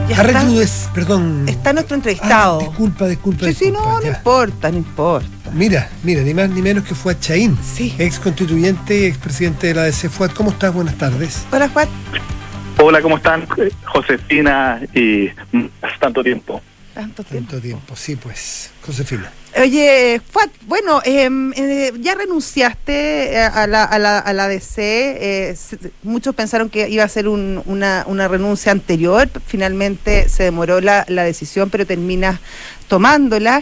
Ya está. Perdón. Está nuestro entrevistado. Disculpa. Sí, no importa. Mira, ni más ni menos que Fuad Chahín, sí, ex constituyente y expresidente de la ADC. Fuad, ¿cómo estás? Buenas tardes. Hola, Fuad. Hola, ¿cómo están? Josefina y tanto tiempo. Tanto tiempo, sí, pues, Josefina. Oye, Fuad, bueno, ya renunciaste a la ADC. Muchos pensaron que iba a ser una renuncia anterior. Finalmente se demoró la decisión, pero terminas tomándola.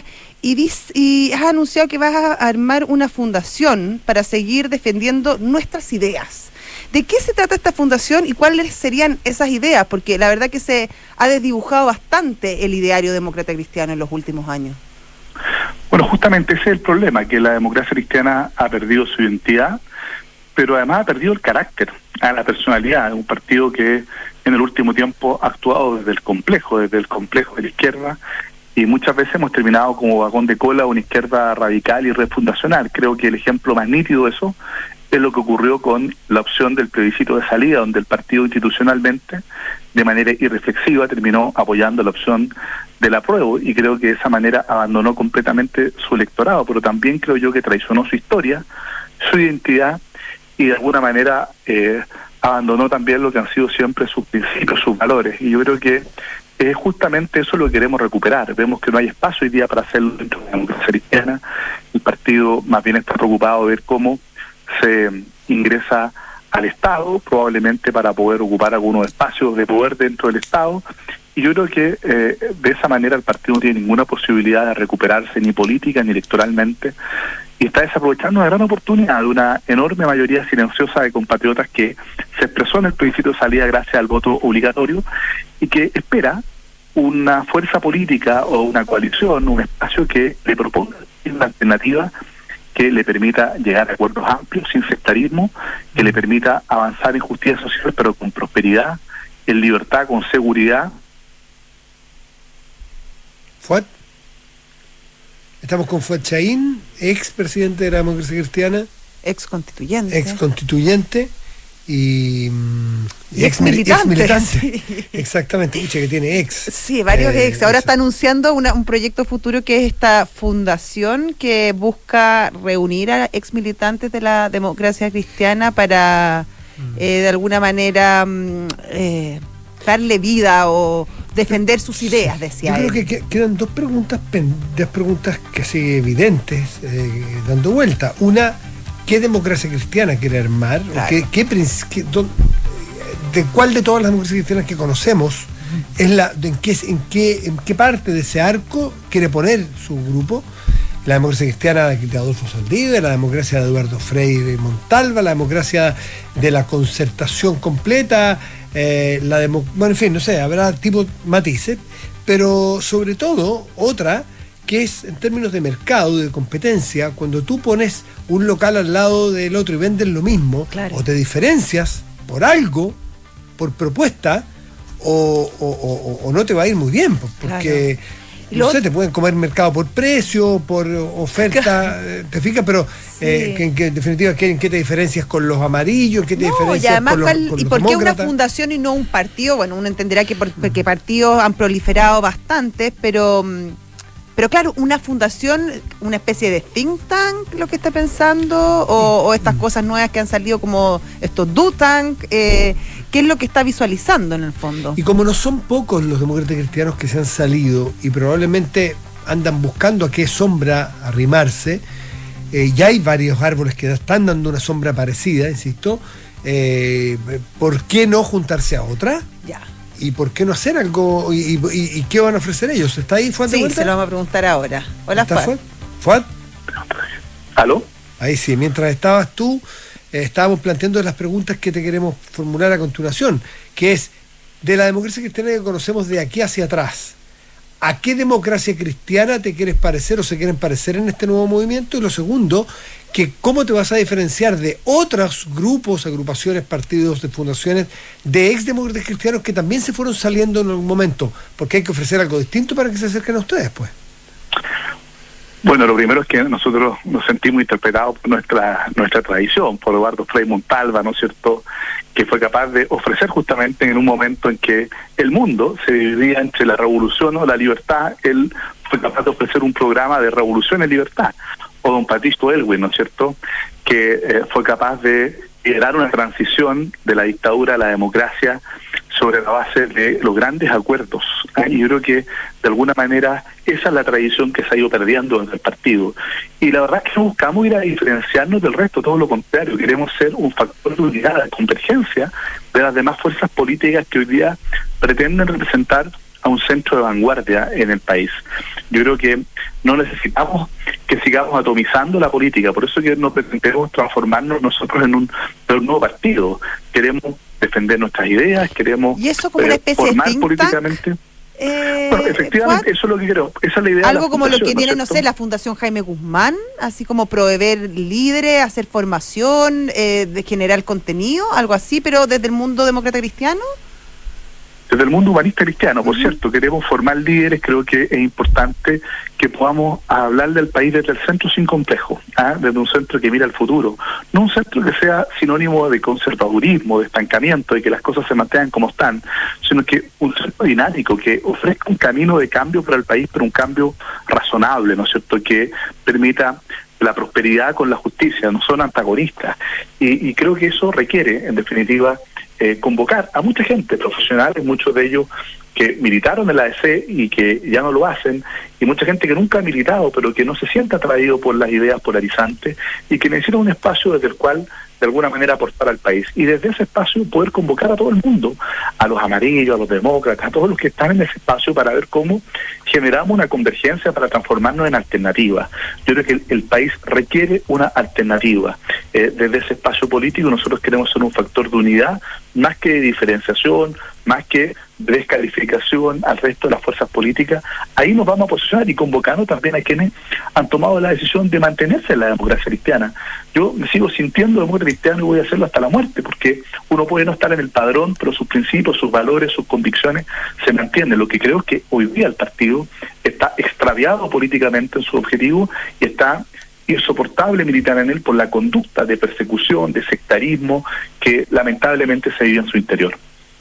Y has anunciado que vas a armar una fundación para seguir defendiendo nuestras ideas. ¿De qué se trata esta fundación y cuáles serían esas ideas? Porque la verdad que se ha desdibujado bastante el ideario demócrata cristiano en los últimos años. Bueno, justamente ese es el problema, que la democracia cristiana ha perdido su identidad, pero además ha perdido el carácter, la personalidad. Un partido que en el último tiempo ha actuado desde el complejo de la izquierda, y muchas veces hemos terminado como vagón de cola una izquierda radical y refundacional. Creo que el ejemplo más nítido de eso es lo que ocurrió con la opción del plebiscito de salida, donde el partido institucionalmente, de manera irreflexiva, terminó apoyando la opción del apruebo, y creo que de esa manera abandonó completamente su electorado, pero también creo yo que traicionó su historia, su identidad, y de alguna manera abandonó también lo que han sido siempre sus principios, sus valores. Y yo creo que justamente eso lo que queremos recuperar. Vemos que no hay espacio hoy día para hacerlo dentro de la democracia cristiana. El partido más bien está preocupado de ver cómo se ingresa al Estado, probablemente para poder ocupar algunos espacios de poder dentro del Estado, y yo creo que de esa manera el partido no tiene ninguna posibilidad de recuperarse ni política ni electoralmente, y está desaprovechando una gran oportunidad de una enorme mayoría silenciosa de compatriotas que se expresó en el plebiscito de salida gracias al voto obligatorio, y que espera una fuerza política o una coalición, un espacio que le proponga una alternativa que le permita llegar a acuerdos amplios, sin sectarismo, que le permita avanzar en justicia social, pero con prosperidad, en libertad, con seguridad. Fuad. Estamos con Fuad Chahín, ex presidente de la democracia cristiana. Ex constituyente y ex militante. Sí. Exactamente, escucha que tiene ex. Sí, varios ex. Ahora está anunciando un proyecto futuro que es esta fundación que busca reunir a ex militantes de la democracia cristiana para de alguna manera darle vida o defender sus ideas, decía él. Yo creo que quedan dos preguntas casi evidentes dando vuelta. Una, ¿qué democracia cristiana quiere armar? Claro. ¿De cuál de todas las democracias cristianas que conocemos es en qué parte de ese arco quiere poner su grupo? La democracia cristiana de Adolfo Saldívar, la democracia de Eduardo Freire Montalva, la democracia de la concertación completa, bueno, en fin, no sé, habrá tipo matices, pero sobre todo otra que es en términos de mercado, de competencia, cuando tú pones un local al lado del otro y vendes lo mismo, claro, o te diferencias por algo, por propuesta, o no te va a ir muy bien, porque claro, no sé, te pueden comer mercado por precio, por oferta, ¿te fijas? Pero sí, que en definitiva, ¿en qué te diferencias con los amarillos? ¿En qué te diferencias y además, con los ¿y por qué una demócratas? fundación y no un partido? Bueno, uno entenderá que porque partidos han proliferado bastante, pero claro, una fundación, una especie de think tank, lo que está pensando, o estas cosas nuevas que han salido como estos do tank, ¿qué es lo que está visualizando en el fondo? Y como no son pocos los demócratas cristianos que se han salido y probablemente andan buscando a qué sombra arrimarse, ya hay varios árboles que están dando una sombra parecida, insisto, ¿por qué no juntarse a otra? Ya. ¿Y por qué no hacer algo? ¿Y qué van a ofrecer ellos? ¿Está ahí, Fuad, de vuelta? Sí, se lo vamos a preguntar ahora. Hola, Fuad. ¿Fuad? ¿Aló? Ahí sí, mientras estabas tú, estábamos planteando las preguntas que te queremos formular a continuación, que es, de la democracia cristiana que conocemos de aquí hacia atrás, ¿a qué democracia cristiana te quieres parecer o se quieren parecer en este nuevo movimiento? Y lo segundo, que cómo te vas a diferenciar de otros grupos, agrupaciones, partidos, de fundaciones de ex demócratas cristianos que también se fueron saliendo en algún momento, porque hay que ofrecer algo distinto para que se acerquen a ustedes, pues. Bueno, lo primero es que nosotros nos sentimos interpretados por nuestra tradición, por Eduardo Frei Montalva, ¿no es cierto?, que fue capaz de ofrecer justamente en un momento en que el mundo se dividía entre la revolución o la libertad, él fue capaz de ofrecer un programa de revolución en libertad. O don Patricio Elwin, ¿no es cierto?, que fue capaz de liderar una transición de la dictadura a la democracia sobre la base de los grandes acuerdos. Y yo creo que de alguna manera esa es la tradición que se ha ido perdiendo en el partido. Y la verdad es que no buscamos ir a diferenciarnos del resto, todo lo contrario, queremos ser un factor de unidad, de convergencia de las demás fuerzas políticas que hoy día pretenden representar a un centro de vanguardia en el país. Yo creo que no necesitamos que sigamos atomizando la política, por eso que no pretendemos transformarnos nosotros en un nuevo partido. Queremos defender nuestras ideas, queremos ¿y eso como una especie formar de think políticamente. Bueno, efectivamente, eso es lo que quiero. Esa es la idea. Algo como lo que tiene, no sé, la Fundación Jaime Guzmán, así como proveer líderes, hacer formación, de generar contenido, algo así, pero desde el mundo demócrata cristiano. Desde el mundo humanista cristiano, por cierto, queremos formar líderes. Creo que es importante que podamos hablar del país desde el centro sin complejo, desde un centro que mira al futuro, no un centro que sea sinónimo de conservadurismo, de estancamiento, de que las cosas se mantengan como están, sino que un centro dinámico que ofrezca un camino de cambio para el país, pero un cambio razonable, ¿no es cierto?, que permita la prosperidad con la justicia, no son antagonistas. Y creo que eso requiere, en definitiva, convocar a mucha gente, profesionales, muchos de ellos que militaron en la ADC y que ya no lo hacen, y mucha gente que nunca ha militado, pero que no se siente atraído por las ideas polarizantes y que necesita un espacio desde el cual de alguna manera aportar al país. Y desde ese espacio poder convocar a todo el mundo, a los amarillos, a los demócratas, a todos los que están en ese espacio para ver cómo generamos una convergencia para transformarnos en alternativa. Yo creo que el país requiere una alternativa. Desde ese espacio político nosotros queremos ser un factor de unidad, más que de diferenciación, más que descalificación al resto de las fuerzas políticas. Ahí nos vamos a posicionar y convocando también a quienes han tomado la decisión de mantenerse en la democracia cristiana. Yo me sigo sintiendo demócrata cristiano y voy a hacerlo hasta la muerte, porque uno puede no estar en el padrón, pero sus principios, sus valores, sus convicciones se mantienen. Lo que creo es que hoy día el partido está extraviado políticamente en su objetivo y está insoportable militar en él por la conducta de persecución, de sectarismo que lamentablemente se vive en su interior.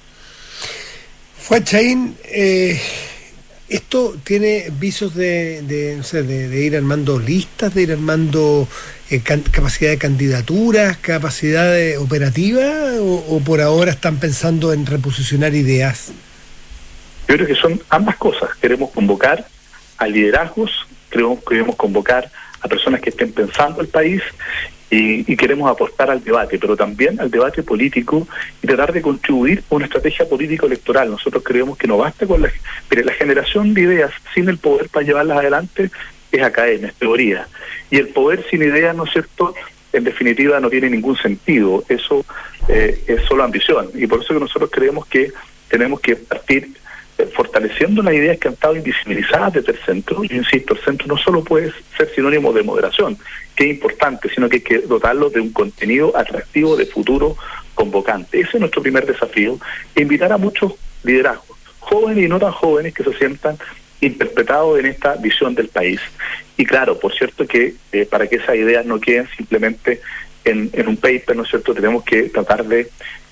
Fuad Chaín, esto tiene visos de ir armando listas, de ir armando capacidad de candidaturas, capacidad de operativa, o por ahora están pensando en reposicionar ideas. Yo creo que son ambas cosas. Queremos convocar a liderazgos, queremos convocar a personas que estén pensando el país y queremos aportar al debate, pero también al debate político y tratar de contribuir a una estrategia político-electoral. Nosotros creemos que no basta con la generación de ideas sin el poder para llevarlas adelante es academia, es teoría. Y el poder sin ideas, ¿no es cierto?, en definitiva no tiene ningún sentido. Eso es solo ambición. Y por eso que nosotros creemos que tenemos que partir fortaleciendo las ideas que han estado invisibilizadas desde el centro. Yo insisto, el centro no solo puede ser sinónimo de moderación, que es importante, sino que hay que dotarlo de un contenido atractivo de futuro convocante. Ese es nuestro primer desafío, invitar a muchos liderazgos, jóvenes y no tan jóvenes, que se sientan interpretados en esta visión del país. Y claro, por cierto que para que esas ideas no queden simplemente en un paper, ¿no es cierto?, tenemos que tratar de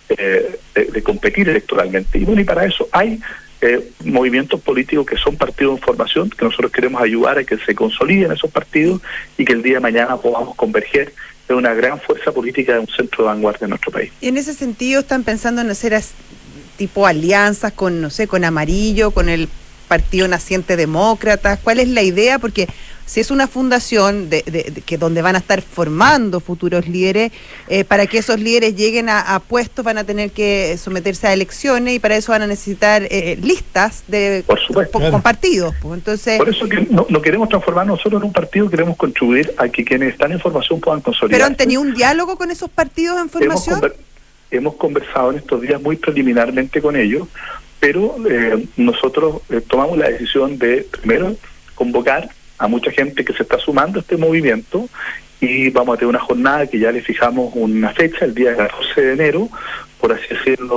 competir electoralmente. Y bueno, y para eso hay movimientos políticos que son partidos en formación, que nosotros queremos ayudar a que se consoliden esos partidos y que el día de mañana podamos converger en una gran fuerza política de un centro de vanguardia en nuestro país. Y en ese sentido están pensando en hacer tipo alianzas con, no sé, con Amarillo, con el Partido Naciente Demócratas. ¿Cuál es la idea? Porque si es una fundación que donde van a estar formando futuros líderes, para que esos líderes lleguen a puestos van a tener que someterse a elecciones y para eso van a necesitar listas por supuesto, con partidos. Pues. Entonces, por eso que no queremos transformar nosotros en un partido, queremos contribuir a que quienes están en formación puedan consolidar. ¿Pero han tenido un diálogo con esos partidos en formación? Hemos conversado en estos días muy preliminarmente con ellos, pero nosotros tomamos la decisión de primero convocar a mucha gente que se está sumando a este movimiento y vamos a tener una jornada que ya le fijamos una fecha, el día 14 de enero, por así decirlo,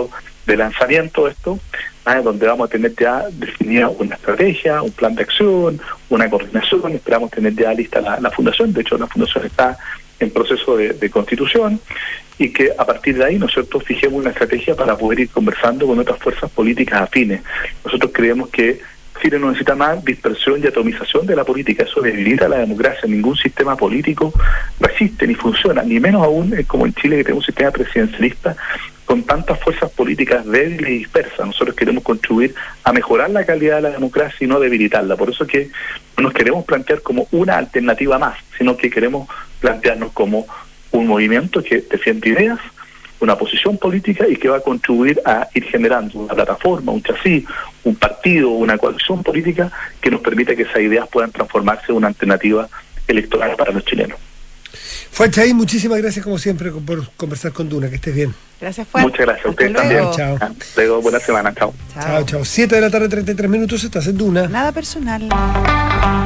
de lanzamiento de esto, donde vamos a tener ya definida una estrategia, un plan de acción, una coordinación. Esperamos tener ya lista la fundación. De hecho, la fundación está en proceso de constitución, y que a partir de ahí nosotros fijemos una estrategia para poder ir conversando con otras fuerzas políticas afines. Nosotros creemos que Chile no necesita más dispersión y atomización de la política. Eso debilita la democracia. Ningún sistema político resiste ni funciona, ni menos aún como en Chile, que tenemos un sistema presidencialista con tantas fuerzas políticas débiles y dispersas. Nosotros queremos contribuir a mejorar la calidad de la democracia y no debilitarla. Por eso es que no nos queremos plantear como una alternativa más, sino que queremos plantearnos como un movimiento que defiende ideas, una posición política, y que va a contribuir a ir generando una plataforma, un chasis, un partido, una coalición política que nos permita que esas ideas puedan transformarse en una alternativa electoral para los chilenos. Fuad Chaín, muchísimas gracias como siempre por conversar con Duna, que estés bien. Gracias, Fuad. Muchas gracias a ustedes también. Chao. Luego, buena semana. Chao. Chao. 7 de la tarde, 33 minutos, estás en Duna. Nada personal.